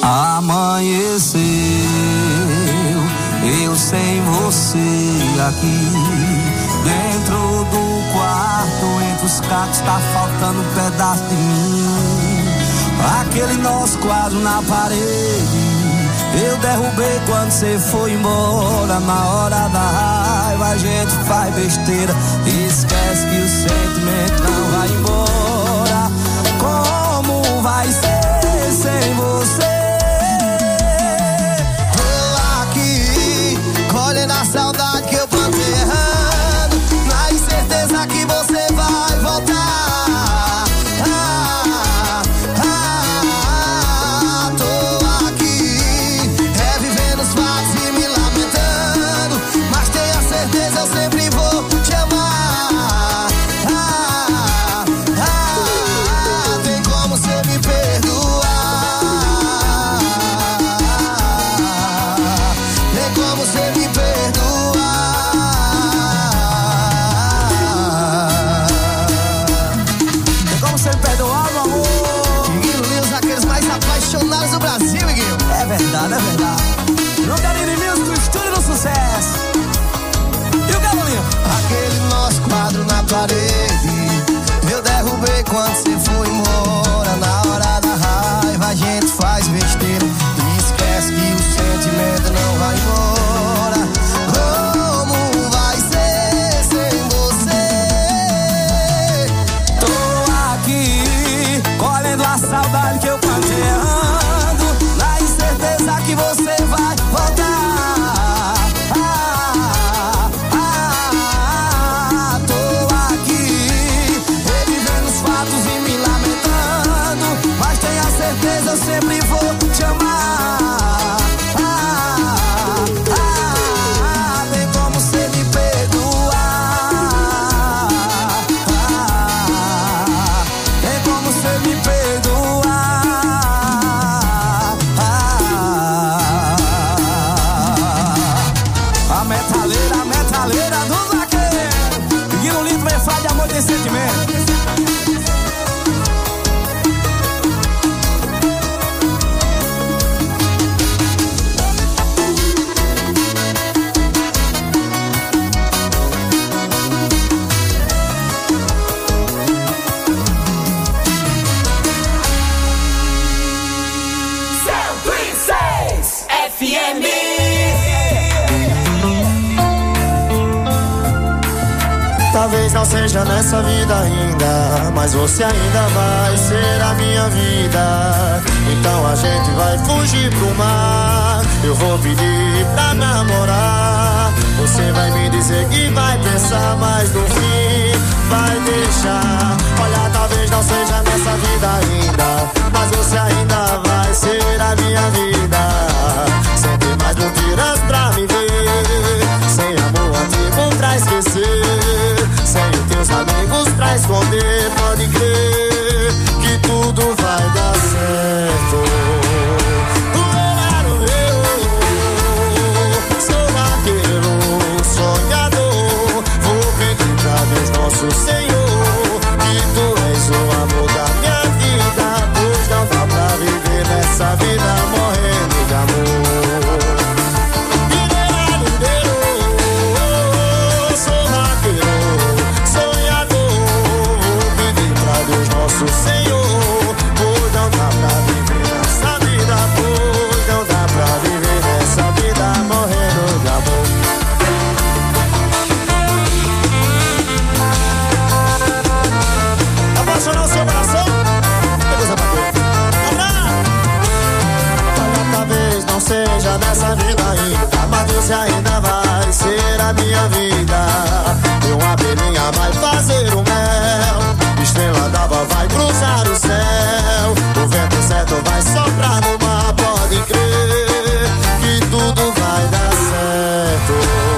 Amanheceu, eu sem você aqui dentro do quarto, entre os cacos tá faltando um pedaço de mim. Aquele nosso quadro na parede eu derrubei quando você foi embora. Na hora da raiva a gente faz besteira e esquece que o sentimento não vai embora. Como vai ser sem você? Colhendo a saudade que eu plantei errando, na incerteza que você vai voltar. Tô aqui, revivendo os fatos e me lamentando, mas tenha certeza eu sempre vou te amar. Tem como você me perdoar? Tem como você me perdoar? Do Brasil, Miguel. É verdade, é verdade. Não quero inimigos do estúdio do sucesso. E o Gabolinho? Aquele nosso quadro na parede eu derrubei quando você foi embora. Na hora da raiva a gente faz besteira e esquece que o sentimento não vai embora. Como vai ser sem você? Tô aqui, colhendo a saudade que eu plantei, que você vai voltar. Tô aqui, revivendo os fatos e me lamentando, mas tenha certeza eu sempre vou te amar. Tem como você me perdoar? Tem como você me perdoar? A metaleira do vaqueiro. E o lindo me faz de amor, tem sentimento. Talvez não seja nessa vida ainda, mas você ainda vai ser a minha vida. Então a gente vai fugir pro mar, eu vou pedir pra namorar. Você vai me dizer que vai pensar, mas no fim vai deixar. Olha, talvez não seja nessa vida ainda, mas você ainda vai ser a minha vida. Sem ter mais mentiras pra me ver, sem amor antigo pra esquecer, sem os teus amigos pra esconder. Pode crer que tudo vai dar certo. Sou vaqueiro, sonhador, vou pedir pra Deus nosso Senhor que tu és o amor da minha vida, pois não dá pra viver nessa vida morrendo de amor. Nosso Senhor, pois não dá pra viver nessa vida, pois não dá pra viver nessa vida morrendo de amor. Apaixonou seu coração? Que coisa bacana. Olha, talvez não seja nessa vida ainda, mas você ainda vai ser a minha vida. E uma abelhinha vai fazer o mel, estrela d'alva vai cruzar o céu, o vento certo vai soprar no mar. Pode crer que tudo vai dar certo.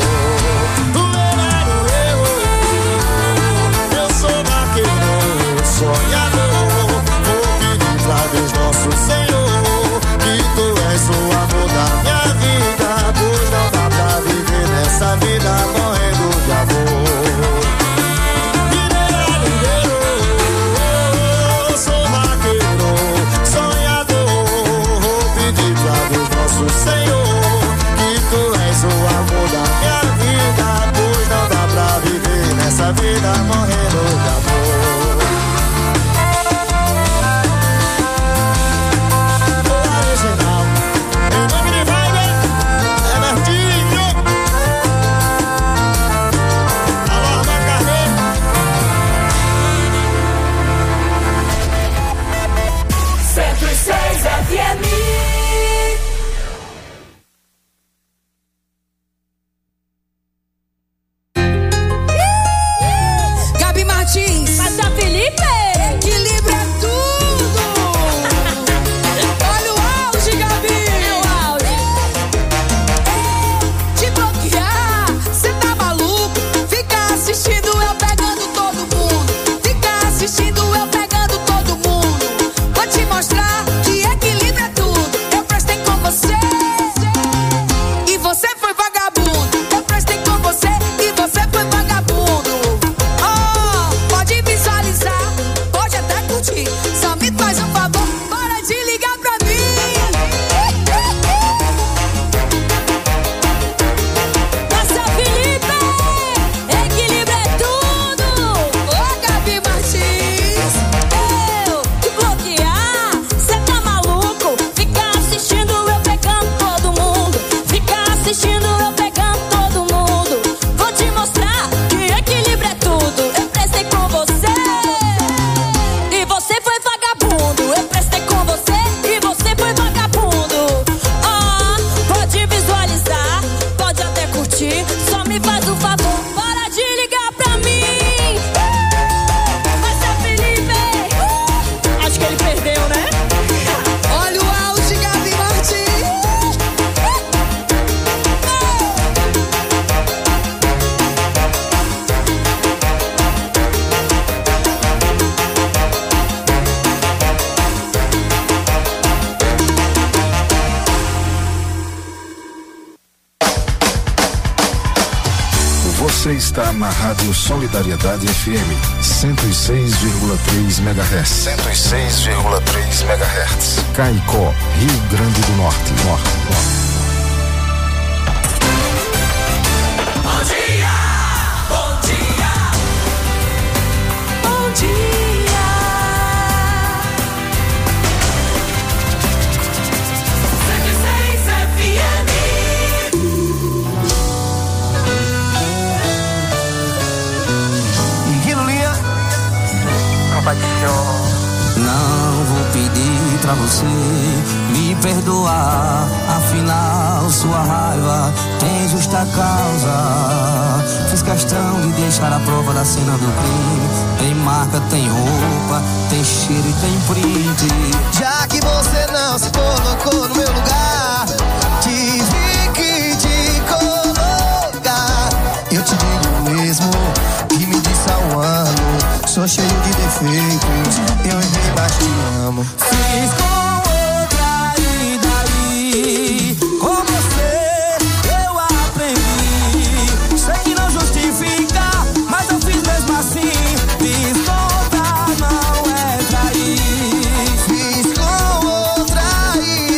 Eu sou vaqueiro, sonhador, vou pedir pra Deus nosso Senhor que tu és o amor da minha vida, pois não dá pra viver nessa vida morrendo de amor. Sou vaqueiro, sonhador, nessa vida morrendo de amor. Original, em nome de Wagner, é Martinho. Alô, Armando Carneiro. 106 FM. Você está na Rádio Solidariedade FM 106,3 MHz. 106,3 MHz. Caicó, Rio Grande do Norte. Bom dia! Bom dia! Bom dia! 106 FM. Não vou pedir pra você me perdoar, afinal sua raiva tem justa causa. Fiz questão de deixar a prova da cena do crime. Tem marca, tem roupa, tem cheiro e tem print. Já que você não se colocou no meu lugar, tive que te colocar. Eu te digo mesmo que me disse há um ano. Sou cheio de defeitos, eu errei, mas te amo. Fiz com outra e daí, com você eu aprendi. Sei que não justifica, mas eu fiz mesmo assim. Fiz com outra, não é trair. Fiz com outra e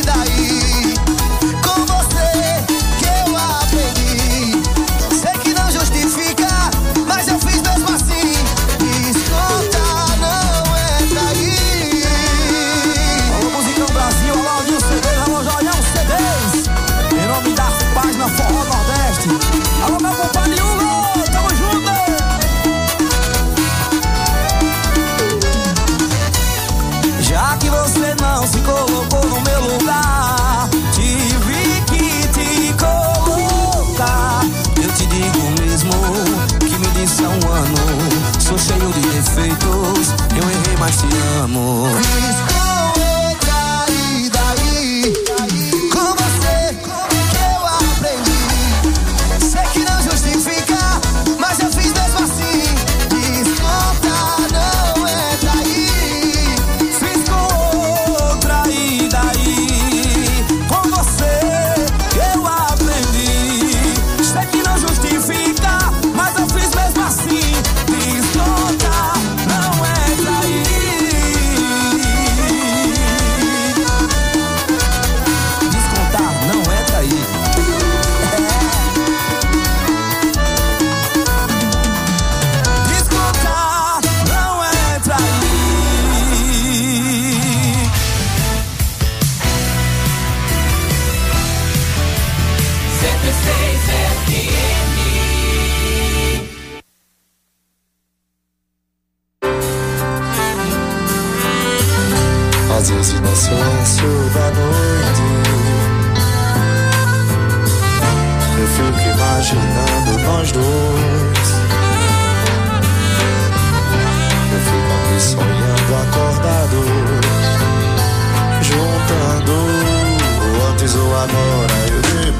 agora e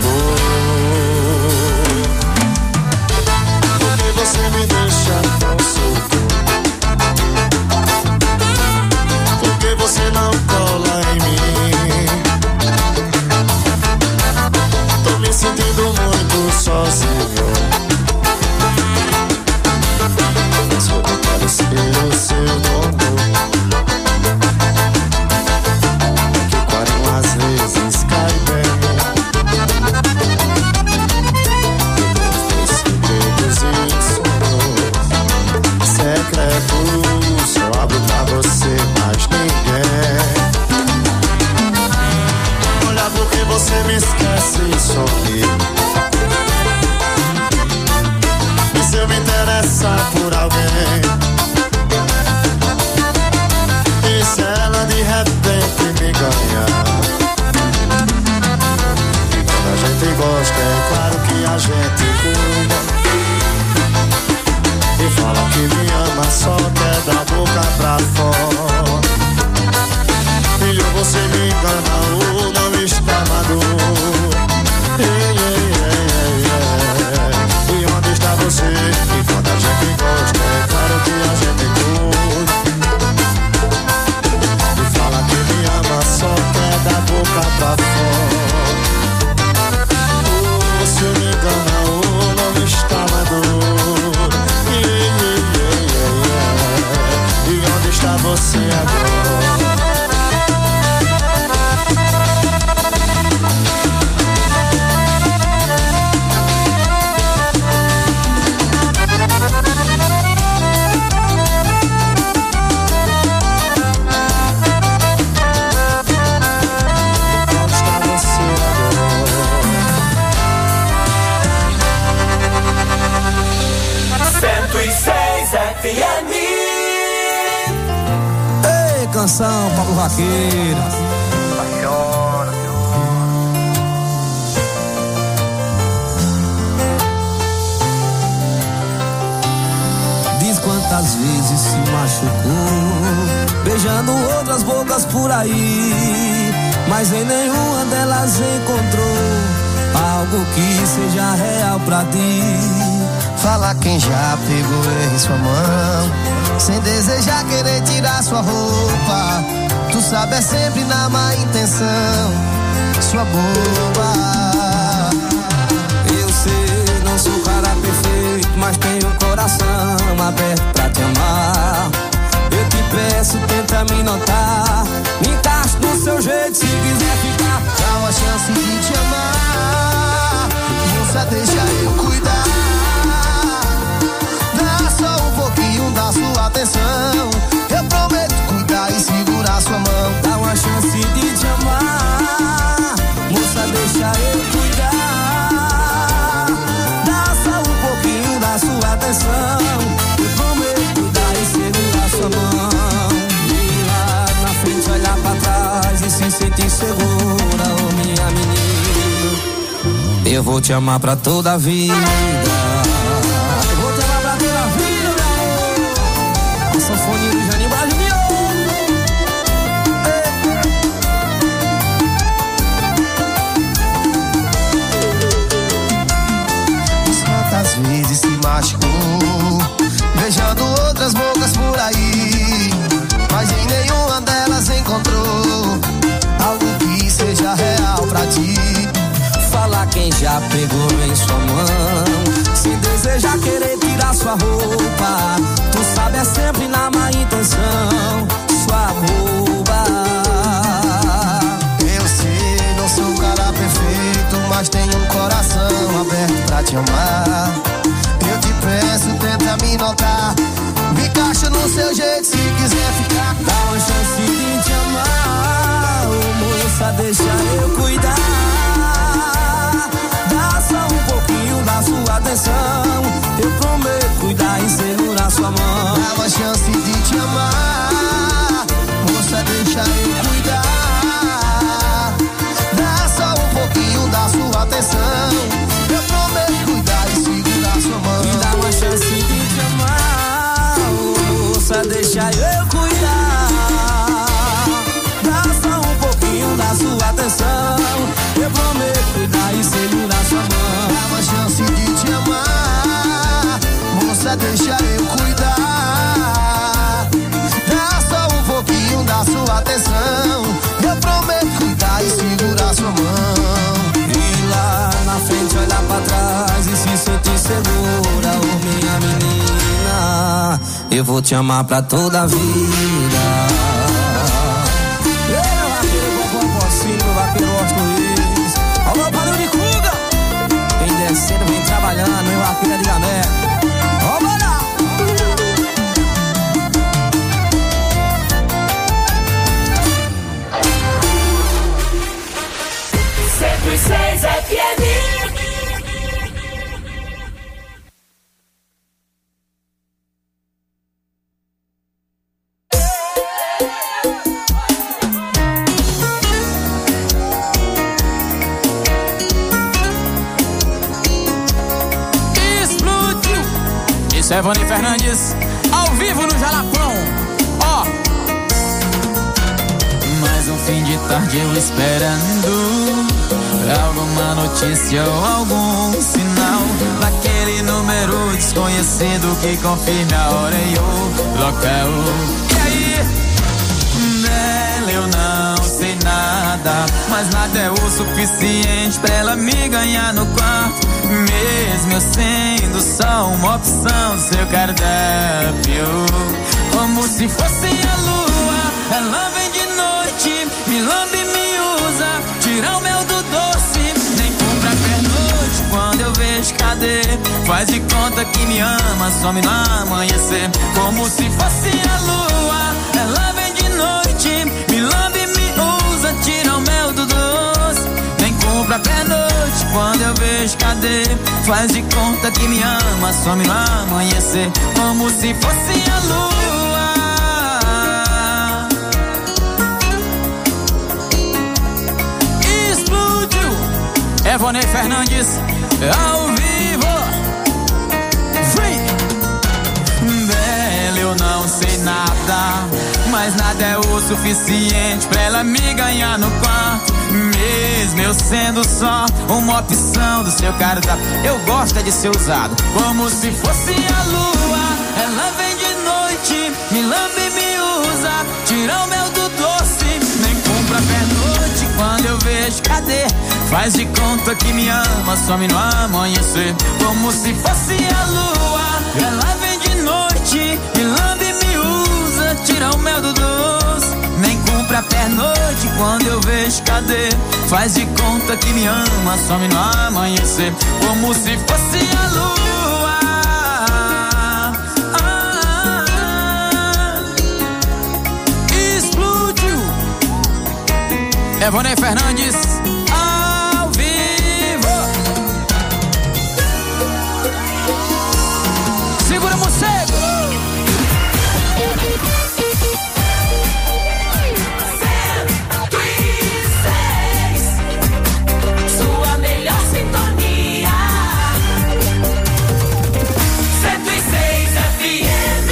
depois. Porque você me deixa tão solto? Porque você não cola em mim? Tô me sentindo muito sozinho. Só não quero ser o seu dono. Que quase às vezes cai bem. Segredos e sonhos secretos só abro pra você, mais ninguém. Olha porque você me esquece e some. E se eu me interessar por alguém? E se ela de repente me ganhar? E quando a gente gosta, é claro que a gente cuida. E fala que me ama, só quer da boca pra fora. E ou você me engana ou não está maduro. E onde está você? E quando a gente gosta, é claro que a gente cuida. E fala que me ama, só quer da boca pra fora. Ou você me engana ou não está maduro. E onde está você agora? Ei, canção, Pablo Vaqueiro. Diz quantas vezes se machucou, beijando outras bocas por aí, mas em nenhuma delas encontrou algo que seja real pra ti. Fala quem já pegou em sua mão, sem desejar querer tirar sua roupa. Tu sabe, é sempre na má intenção, sua boba. Eu sei, não sou cara perfeito, mas tenho um coração aberto pra te amar. Eu te peço, tenta me notar, me encaixe do seu jeito se quiser ficar. Dá uma chance de te amar, moça, deixa eu cuidar. Só um pouquinho da sua atenção, eu prometo cuidar e segurar sua mão. Dá uma chance de te amar, moça, deixa eu cuidar. Dá só um pouquinho da sua atenção, eu prometo cuidar e segurar sua mão. E lá na frente olhar pra trás e se sentir segura, oh minha menina. Eu vou te amar pra toda a vida. Sanfoninha do Janinho Brasileiro. Quantas vezes se machucou, beijando outras bocas por aí, mas em nenhuma delas encontrou algo que seja real pra ti. Fala quem já pegou em sua mão, sem desejar querer tirar sua roupa. Tu sabe, é sempre na má intenção, sua boba. Eu sei, não sou um cara perfeito, mas tenho um coração aberto pra te amar. Eu te peço, tenta me notar, me encaixa no seu jeito se quiser ficar. Dá uma chance de te amar, oh, moça, deixa eu cuidar. Dá só um pouquinho da sua atenção, eu prometo cuidar e segurar sua mão. Dá uma chance de te amar, moça, deixa eu cuidar. Dá só um pouquinho da sua atenção, eu prometo cuidar e segurar sua mão. Me dá uma chance de te amar, moça, deixa eu cuidar. Dá só um pouquinho da sua atenção, eu prometo vou te amar pra toda a vida. Ei, vaqueiro, vovó, pocinho, vaqueiro, Oscar Luiz. Alô, Padrão de Cuga. Vem descendo, vem trabalhando, meu vaqueiro de Gamé. Vamos lá. 106 FM. Isso é Vani Fernandes, ao vivo no Jalapão. Ó, mais um fim de tarde eu esperando alguma notícia ou algum sinal daquele número desconhecido que confirme a hora e o local. E aí? Dela eu não sei nada, mas nada é o suficiente pra ela me ganhar no quarto. Mesmo eu sendo só uma opção do seu cardápio, como se fosse a lua, ela vem de noite, me lambe e me usa, tira o mel do doce, nem compra pernoite. Quando eu vejo, cadê? Faz de conta que me ama, some no amanhecer. Como se fosse a lua, ela vem de noite, me lambe e me usa, tira o mel do doce, nem compra pernoite. Quando eu vejo, cadê? Faz de conta que me ama, some no amanhecer. Como se fosse a lua. Explodiu. É Vonei Fernandes, ao vivo. Free. Dela eu não sei nada, mas nada é o suficiente pra ela me ganhar no quarto. Mesmo eu sendo só uma opção do seu cardápio, eu gosto é de ser usado como se fosse a lua. Ela vem de noite, me lambe e me usa, tira o mel do doce, nem compra pernoite. Quando eu vejo, cadê? Faz de conta que me ama, some no amanhecer. Como se fosse a lua. Ela vem de noite, me lambe e me usa, tira o mel do doce, nem compra pernoite. Quando eu vejo, cadê? Faz de conta que me ama, some no amanhecer. Como se fosse a lua. Explodiu. É Vonei Fernandes, ao vivo. Segura morcego. Sua melhor sintonia. 106 FM.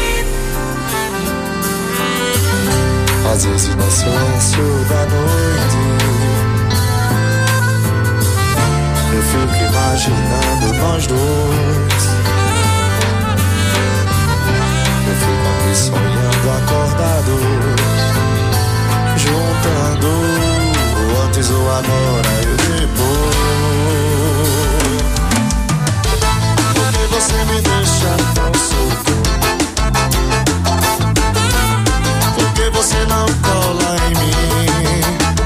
Às vezes no silêncio da noite eu fico imaginando nós dois. Eu fico aqui sonhando acordados, juntando o antes, o agora e o depois. Porque você me deixa tão solto? Porque você não cola em mim?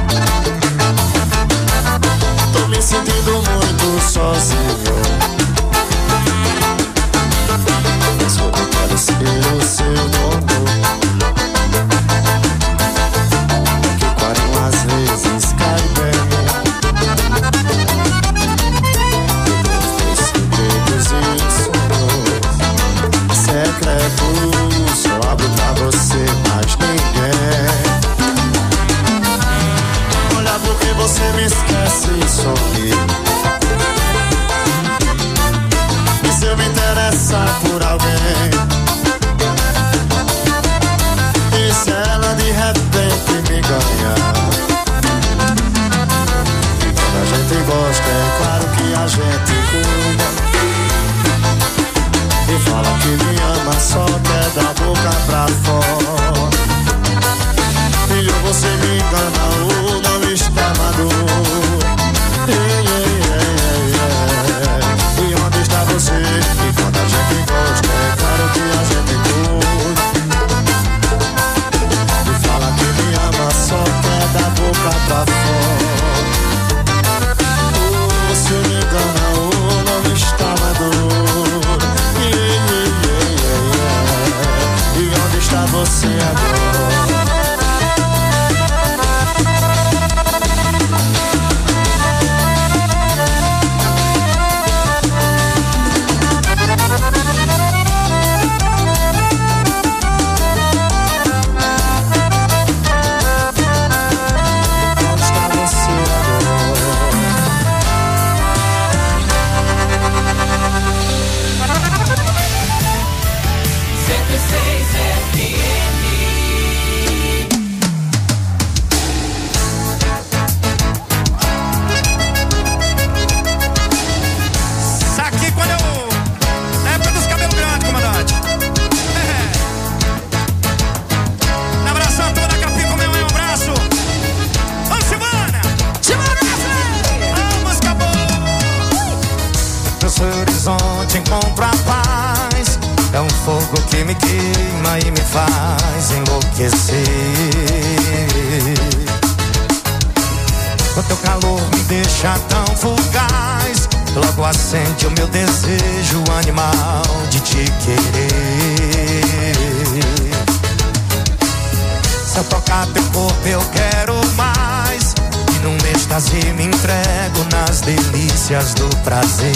Tô me sentindo muito sozinho. Só não parecer o seu dono, que o carinho às vezes cai bem. Depois dos segredos e secretos, só abro pra você, mais ninguém. Olha porque você me esquece e sorri. E se eu me interessar por alguém, e se ela de repente me ganhar? E quando a gente gosta, é claro que a gente cuida. E fala que me ama, só quer da boca pra fora. E ou você me engana ou não está maduro. E onde está você? E quando a gente gosta, é claro que a gente cuida. encontro a paz. É um fogo que me queima e me faz enlouquecer. O teu calor me deixa tão fugaz, logo acende o meu desejo animal de te querer. Se eu tocar teu corpo eu quero mais, e num êxtase me entrego nas delícias do prazer.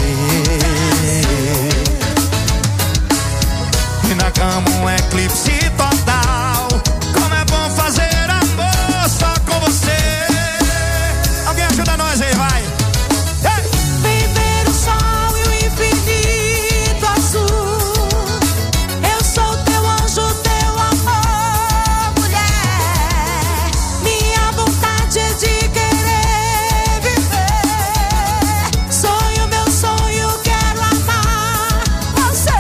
E na cama um eclipse total, como é bom fazer amor só com você. Alguém ajuda nós aí, vai! Viver o sol e o infinito azul, eu sou teu anjo, teu amor, mulher. Minha vontade é de querer viver. Sonho, meu sonho, quero amar você.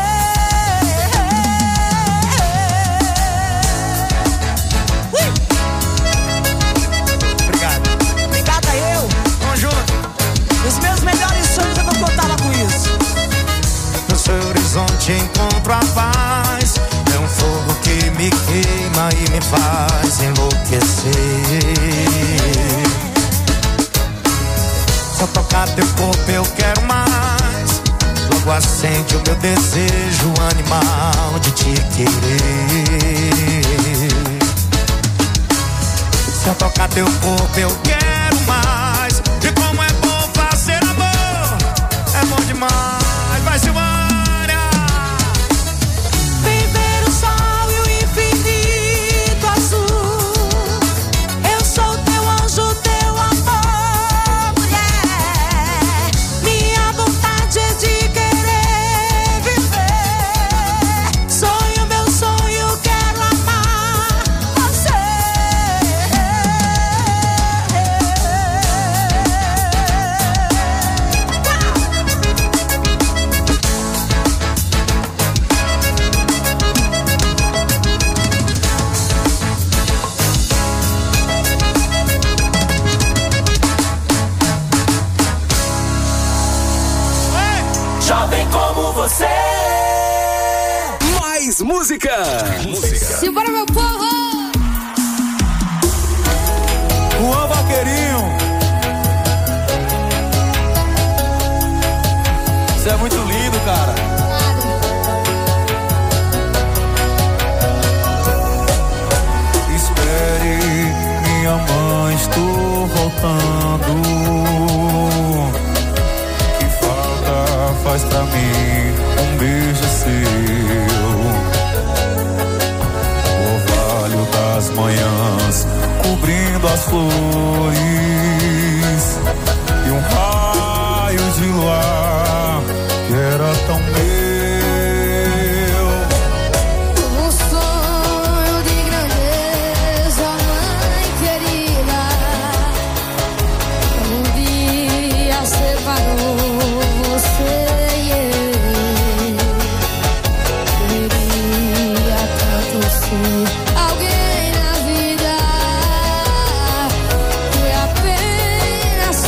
Obrigado. Obrigada eu. Vamos junto. Os meus melhores sonhos eu não contava com isso. No seu horizonte encontro a paz. É um fogo que me queima e me faz enlouquecer. Se eu tocar teu corpo eu quero mais, logo acende o meu desejo animal de te querer. Se eu tocar teu corpo eu quero mais, e como é bom fazer amor, é bom demais, vai Silvânia! Viver o sol e o infinito azul, eu sou teu anjo, teu amor, mulher. Minha vontade é de querer viver. Sonho, meu sonho, quero amar você. Jovem como você. Mais música. Simbora, meu povo! Juan Valqueirinho, você é muito lindo, cara. Espere, minha mãe, estou voltando. Que falta faz pra mim um beijo seu. O orvalho das manhãs cobrindo as flores e um raio de luar que era tão meu. Um sonho de grandeza, mãe querida, um dia separou você e eu. Queria tanto ser alguém na vida que apenas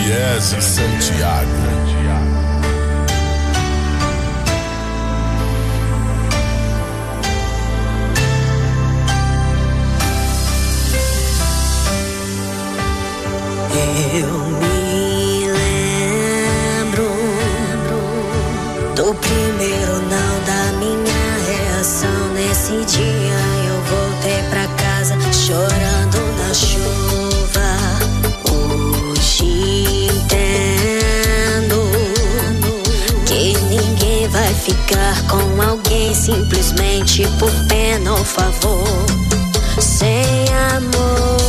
Daniese Santiago. Eu me lembro do primeiro não da minha reação. Nesse dia eu voltei pra casa chorando na chuva. Hoje entendo que ninguém vai ficar com alguém simplesmente por pena ou favor. Sem amor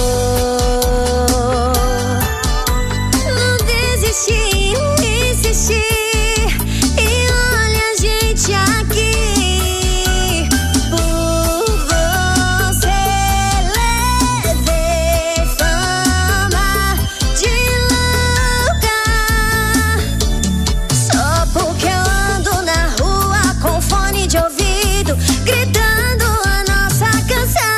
insistir, e olha a gente aqui. Por você levei fama de louca, só porque eu ando na rua com fone de ouvido, gritando a nossa canção.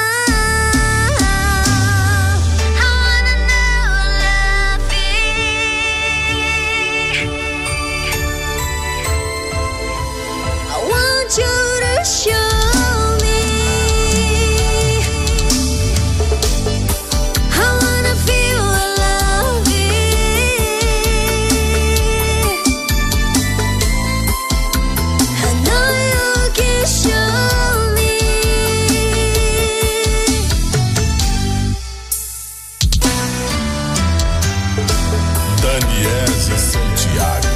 Daniese Santiago.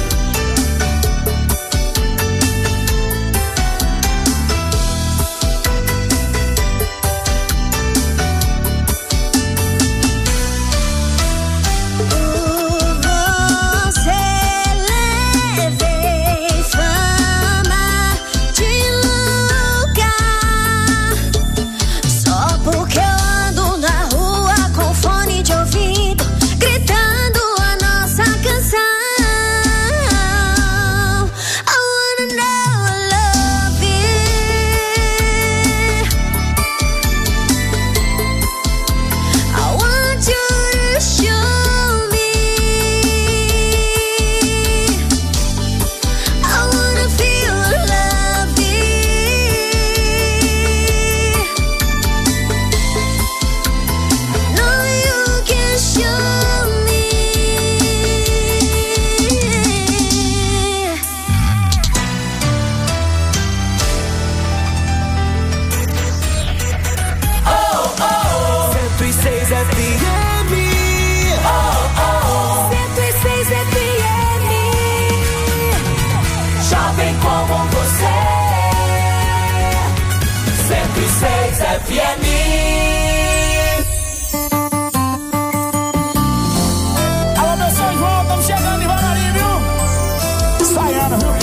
Alô, meu São João, estamos chegando devagarinho, viu? Saiana, viu?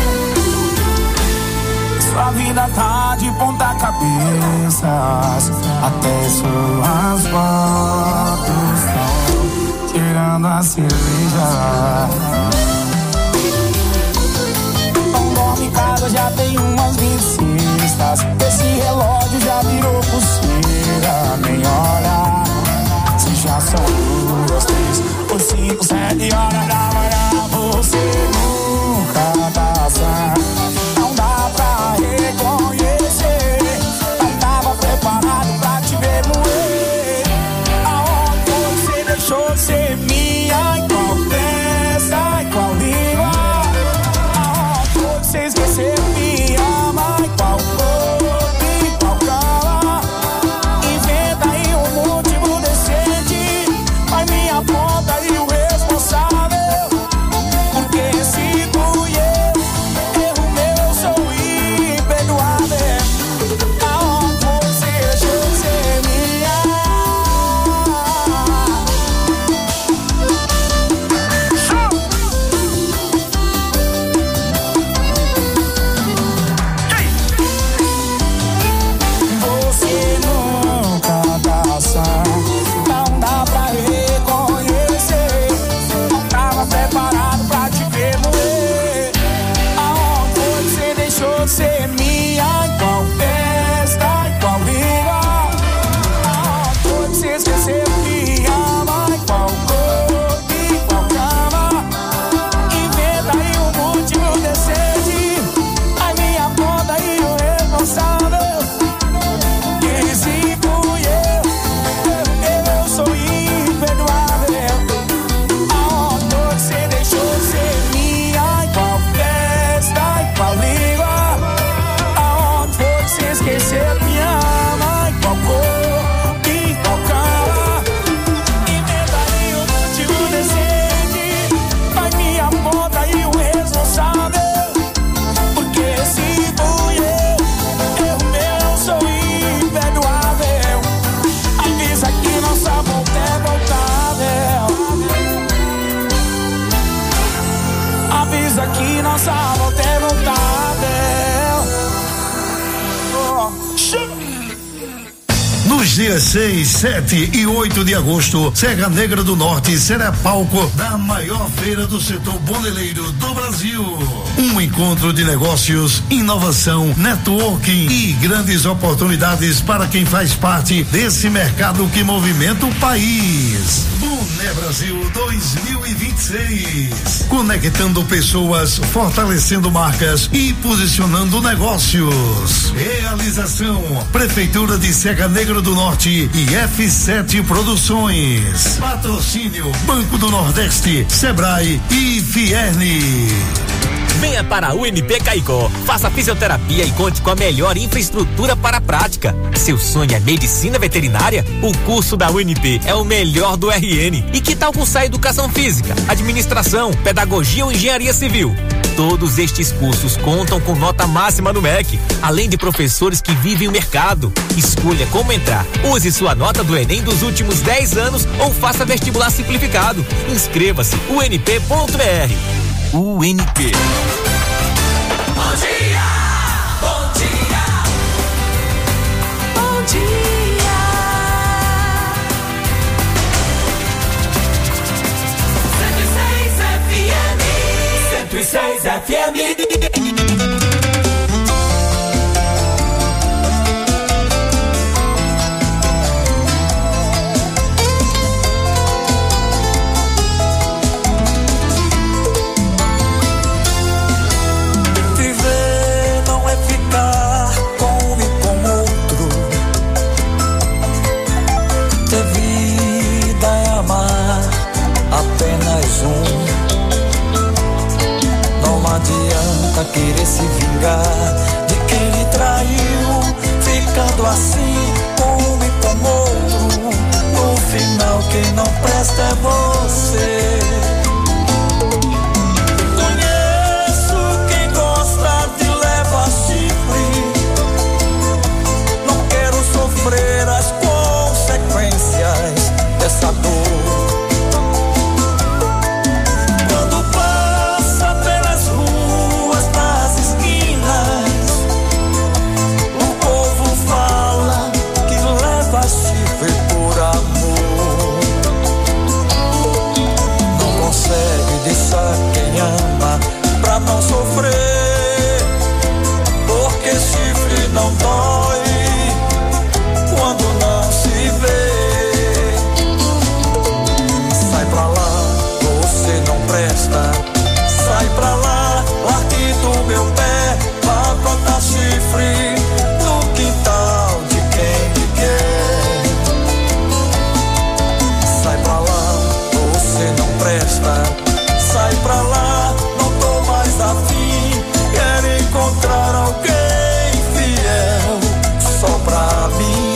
Sua vida tá de ponta cabeça, até suas fotos estão tirando a cerveja. Não dorme em casa, já tem umas 20 cestas. Esse relógio já virou pulseira. Nem olha, se já são 2, 3 ou 5, 7 horas da manhã. Você nunca tá sã, não dá pra reconhecer. Não tava preparado pra te ver moer. Aonde você deixou de ser minha? Em qual peça, em qual língua? Aonde você esqueceu que me ama? Em qual corpo, em qual cama? Inventa aí um motivo decente, mas me aponta aí o responsável. Porque se tu e eu, erro meu, sou imperdoável. Aonde você deixou de ser minha? dias 6, 7 e 8 de agosto, Serra Negra do Norte será palco da maior feira do setor boneleiro do Brasil. Um encontro de negócios, inovação, networking e grandes oportunidades para quem faz parte desse mercado que movimenta o país. Boné Brasil 2026. Conectando pessoas, fortalecendo marcas e posicionando negócios. Realização: Prefeitura de Serra Negra do Norte e F7 Produções. Patrocínio: Banco do Nordeste, Sebrae e Fierne. Venha para a UNP Caicó, faça fisioterapia e conte com a melhor infraestrutura para a prática. Seu sonho é medicina veterinária? O curso da UNP é o melhor do RN. E que tal cursar educação física, administração, pedagogia ou engenharia civil? Todos estes cursos contam com nota máxima no MEC, além de professores que vivem o mercado. Escolha como entrar. Use sua nota do Enem dos últimos 10 anos ou faça vestibular simplificado. Inscreva-se unp.br. UNP. Bom dia, bom dia, bom dia. 106 FM, 106 FM. Querer se vingar de quem lhe traiu, ficando assim com um e com outro. No final quem não presta é você. Conheço quem gosta de levar chifre. Não quero sofrer as consequências dessa dor. Não sofrer, porque chifre não dói quando não se vê. Sai pra lá, você não presta. Sai pra lá, largue do meu pé. Vá plantar chifre no quintal de quem me quer. Sai pra lá, você não presta. Sai pra lá, afim, quero encontrar alguém fiel só pra mim.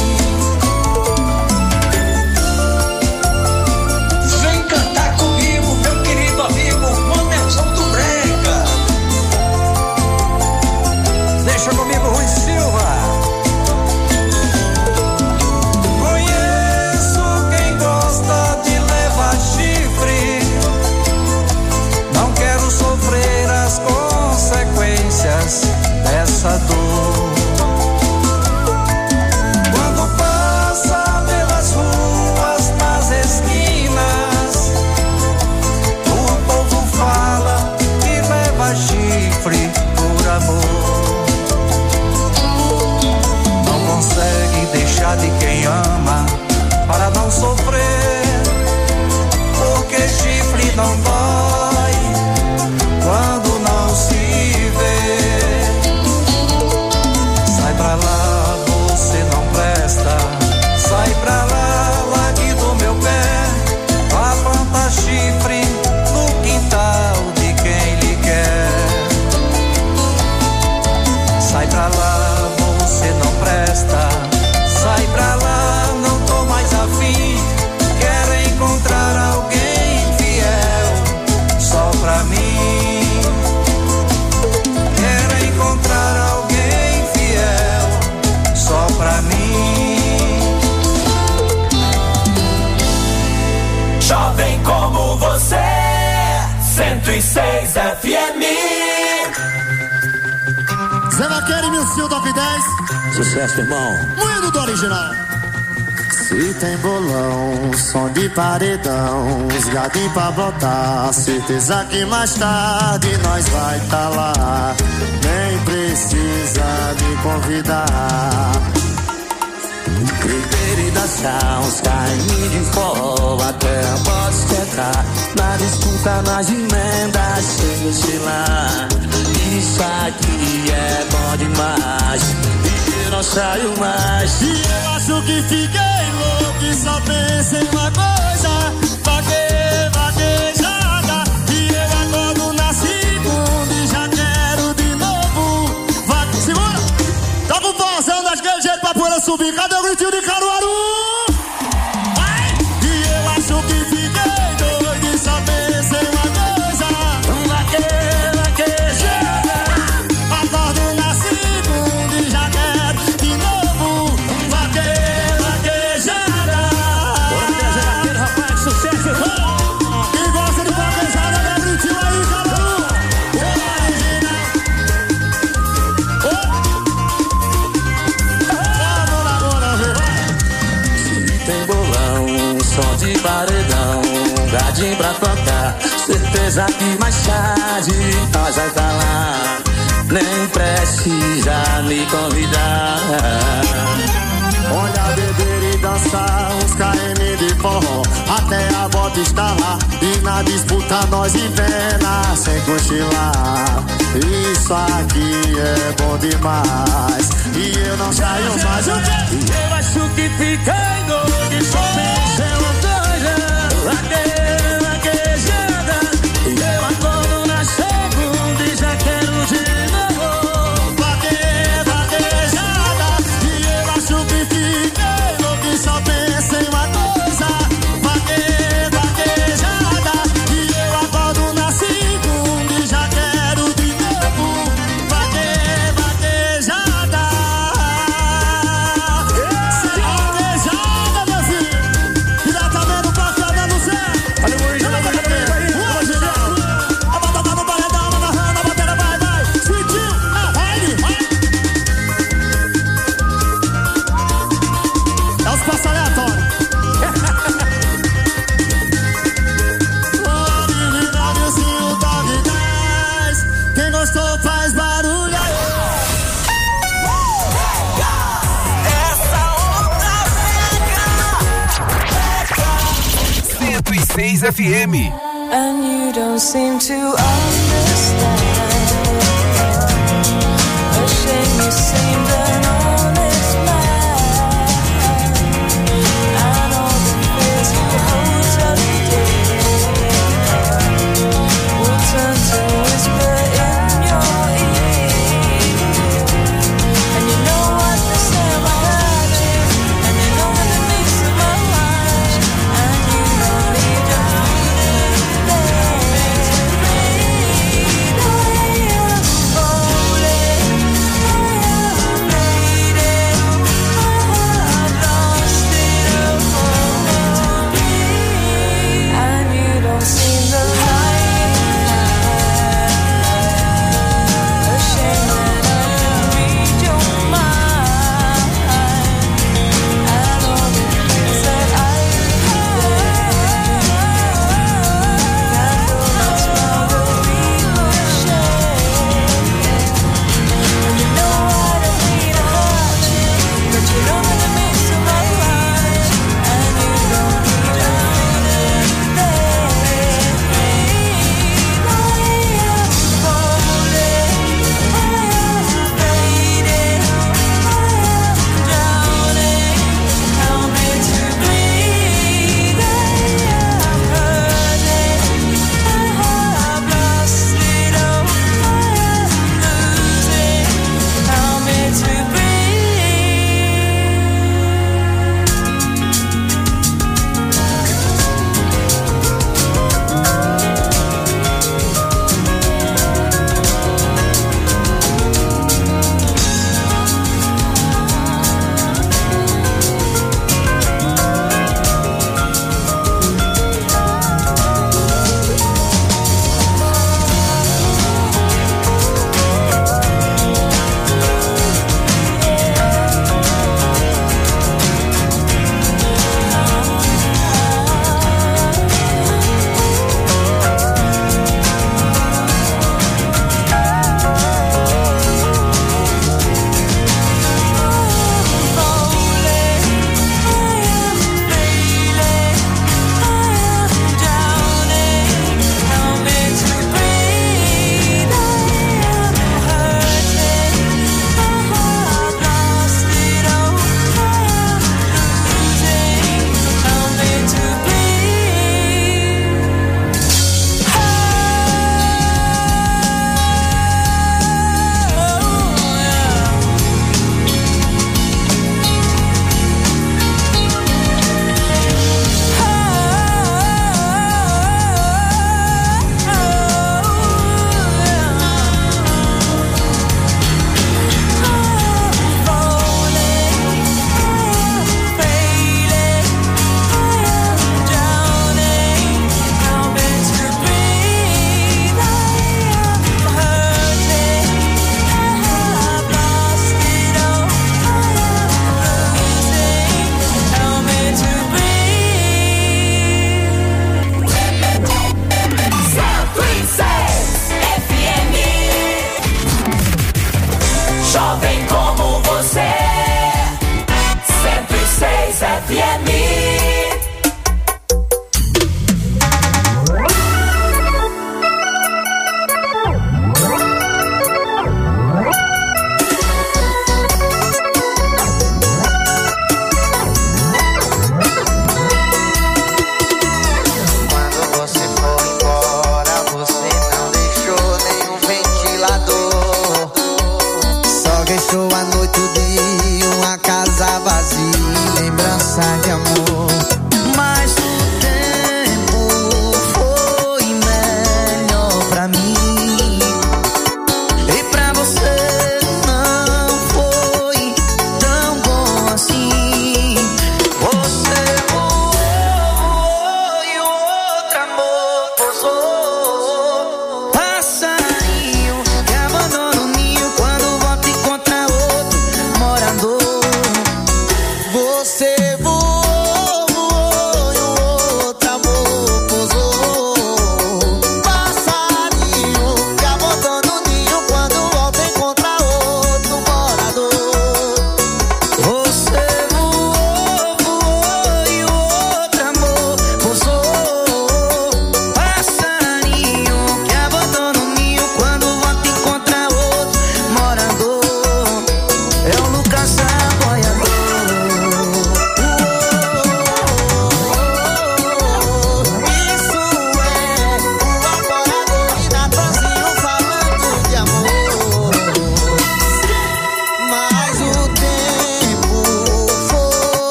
Vem cantar comigo, meu querido amigo Manelzão do Brega. Deixa comigo, Rui Silva. Conheço quem gosta de levar chifre. Não quero sofrer as consequências dessa dor. Quando passa pelas ruas, nas esquinas, o povo fala que leva chifre por amor. Não consegue deixar de quem ama para não sofrer, porque chifre não dói quando não se vê. Sai pra lá, você não presta. Sai pra lá, largue do meu pé. Vá plantar chifre no quintal de quem lhe quer. Sai pra lá, você não presta. Sai pra lá, não tô mais afim. Quero encontrar alguém fiel só pra mim. Pra mim, jovem como você, 106 FM. Zé Vaqueiro e Milcio Top 10. Sucesso, irmão. Moído do original. Se tem bolão, som de paredão, os gadinhos pra brotar, certeza que mais tarde nós vai tá lá. Nem precisa me convidar. Beber e dançar, uns carrinhos de forró, até a pode checar. Na disputa, nas emendas, sem oscilar. Isso aqui é bom demais, e eu não saio mais. E eu acho que fiquei louco e só penso em uma coisa: vaquejada. E eu acordo na segunda e já quero de novo. Segura! Tá com pausão daquele jeito pra poder subir. Cadê o gritinho de Caruaru? Ai! E eu acho que fiquei doido e só penso em uma coisa: vaquejada. Acordo na segunda e já quero de novo. Vaquejada. Bora, vaquejada, rapaz, sucesso! Quem gosta de vaquejada, dá gritinho aí, Caruaru. Tem bolão, som de paredão, gadinho pra tocar, certeza que mais tarde nós vai tá lá. Nem precisa me convidar. Olha, beber e dançar, uns KM de forró, até a volta está lá. E na disputa nós invena, sem cochilar. Isso aqui é bom demais, e eu não saio mais. E eu acho que fiquei doido e só penso em uma coisa: vaquejada. E eu acordo na segunda e já quero de novo. Vaquejada. E eu acho que fiquei louco e só penso em uma coisa: vaquejada. E eu acordo na segunda e já quero de novo. Vaquejada. Vaquejada, meu filho. Diretamente pra Fernando Zé. Olha o Luiz, olha o Luiz. A batata no paredão, agarrando a bateria, vai. Sweetinho, vai. É os passos aleatórios. Quem gostou faz barulho aí. Essa onda pega. 106 FM. And you don't seem to understand. A shame you seemed an honest man. And all the fears you hold so dear will turn to whisper in your ear. And you know what they say about magic, and you know what it means to my life. And you don't need to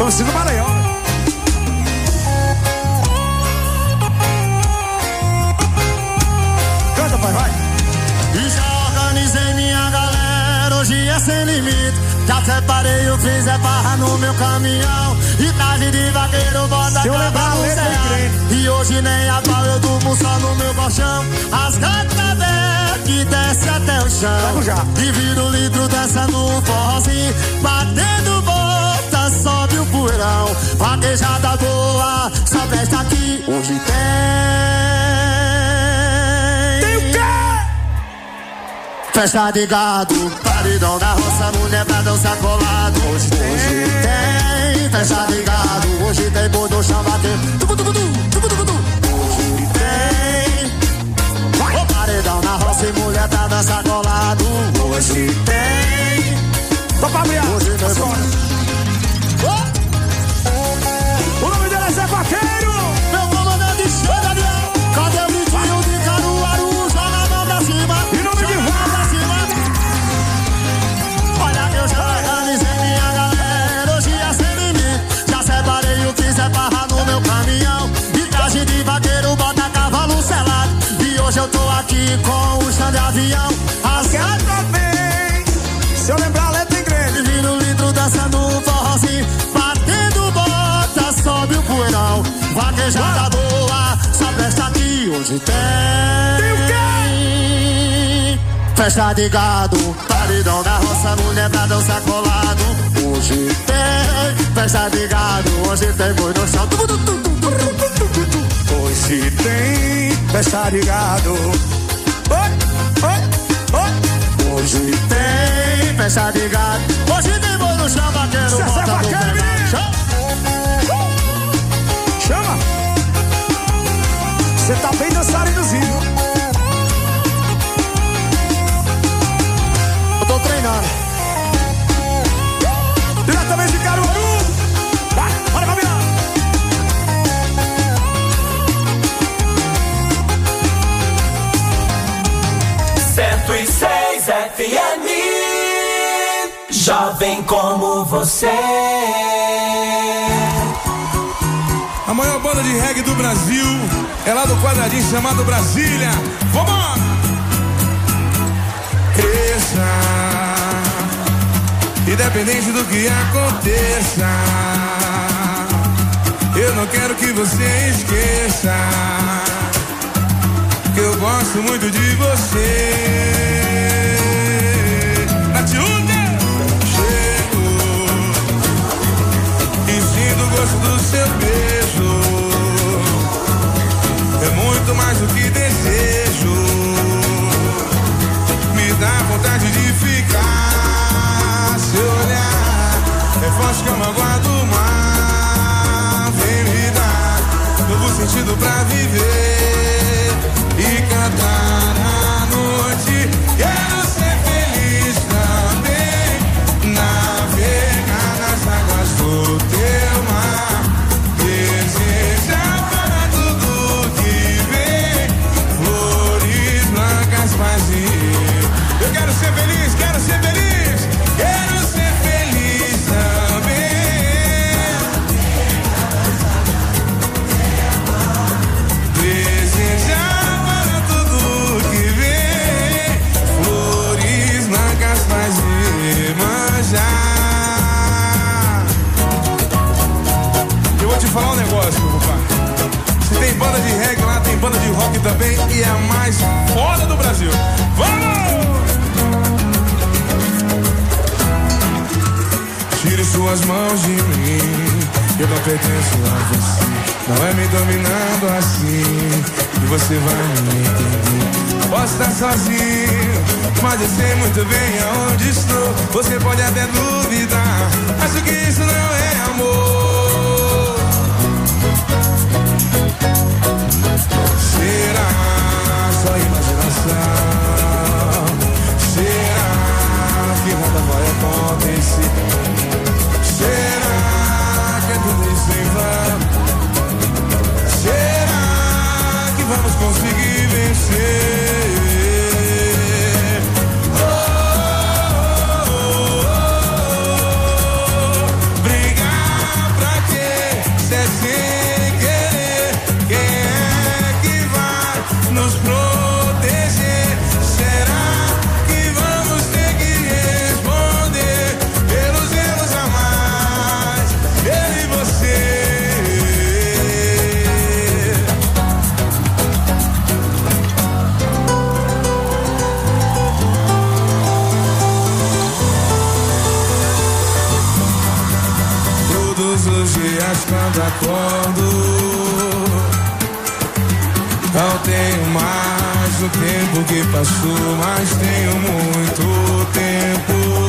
Torcida do Maranhão. Canta, pai, vai. E já organizei minha galera, hoje é sem limite. Já separei o fiz é barra no meu caminhão. E tarde de vaqueiro, bota a capa no céu. E hoje nem a pau, eu durmo só no meu colchão. As gatas velhas que desce até o chão. E vira o litro dessa no forrozinho. Batendo bota, sobe o poeirão. Vaquejada boa, só festa aqui. Hoje tem o quê? Festa de gado, paredão da roça, mulher pra dançar colado. Hoje tem festa de gado, hoje tem boi do chão batendo. Hoje tem o paredão na roça e mulher pra dançar colado. Hoje tem. Hoje tem boi. O nome dele é Zé Vaqueiro. Meu comandante de chão, Daniel. Cadê o vitinho de Caruaru? Joga a mão pra cima. E nome de pra cima. Olha que eu já organizei minha galera. Hoje é sem limite. Já separei o que separa no meu caminhão. De traje de vaqueiro, bota cavalo selado. E hoje eu tô aqui com o chão de avião. As gatas vem. Se eu lembrar a letra em grande. Vira o litro dançando um forrozinho. Batendo bota, sobe o poeirão. Vaquejada boa, só presta aqui. Hoje tem o quê? Festa de gado, paredão da roça, mulher pra dançar colado. Hoje tem festa de gado, hoje tem boi no chão. Hoje tem festa de gado. Hoje tem festa de gado, hoje tem boi no chão, vaqueiro. Zé Vaqueiro, menino. Chama. Você tá bem dançarinozinho. Eu tô treinando. Diretamente de Caruaru. Vai, bora, Fabiano. FM, jovem como você. A maior banda de reggae do Brasil é lá do quadradinho chamado Brasília. Vamos! Cresça, independente do que aconteça. Eu não quero que você esqueça que eu gosto muito de você. Chego e sinto o gosto do seu beijo. É muito mais do que desejo. Me dá vontade de ficar. Seu olhar é forte que é uma água do mar. Vem me dar novo sentido pra viver e cantar à noite. Quero ser feliz também, navegar nas águas do teu mar, desejar para tudo que vem, flores blancas vazias. Eu quero ser feliz, quero ser feliz, quero ser feliz também. Desejar eu vou te falar um negócio, meu pai. Se tem banda de reggae lá, tem banda de rock também, e é a mais foda do Brasil. Vamos! Tire suas mãos de mim, eu não pertenço a você. Não é me dominando assim que você vai me entender. Posso estar sozinho, mas eu sei muito bem aonde estou. Você pode até duvidar, acho que isso não é amor. Será só imaginação? Será que nada vai acontecer? Será que é tudo isso em vão? Será que vamos conseguir vencer? Brigar Todos os dias quando acordo, não tenho mais o tempo que passou, mas tenho muito tempo.